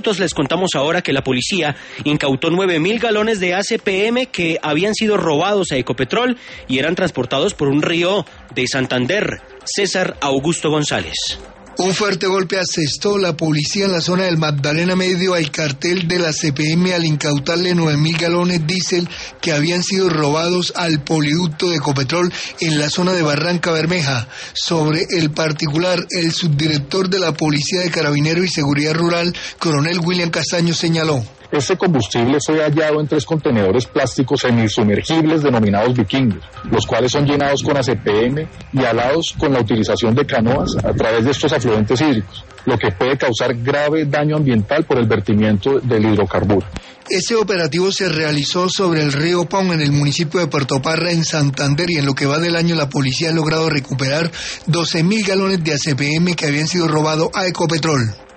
Les contamos ahora que la policía incautó 9.000 galones de ACPM que habían sido robados a Ecopetrol y eran transportados por un río de Santander. César Augusto González. Un fuerte golpe asestó la policía en la zona del Magdalena Medio al cartel de la CPM al incautarle 9.000 galones diésel que habían sido robados al poliducto de Ecopetrol en la zona de Barranca Bermeja. Sobre el particular, el subdirector de la Policía de Carabineros y Seguridad Rural, coronel William Castaño, señaló: este combustible fue hallado en 3 contenedores plásticos semisumergibles denominados vikingos, los cuales son llenados con ACPM y alados con la utilización de canoas a través de estos afluentes hídricos, lo que puede causar grave daño ambiental por el vertimiento del hidrocarburo. Ese operativo se realizó sobre el río Pon en el municipio de Puerto Parra, en Santander, y en lo que va del año la policía ha logrado recuperar 12.000 galones de ACPM que habían sido robados a Ecopetrol.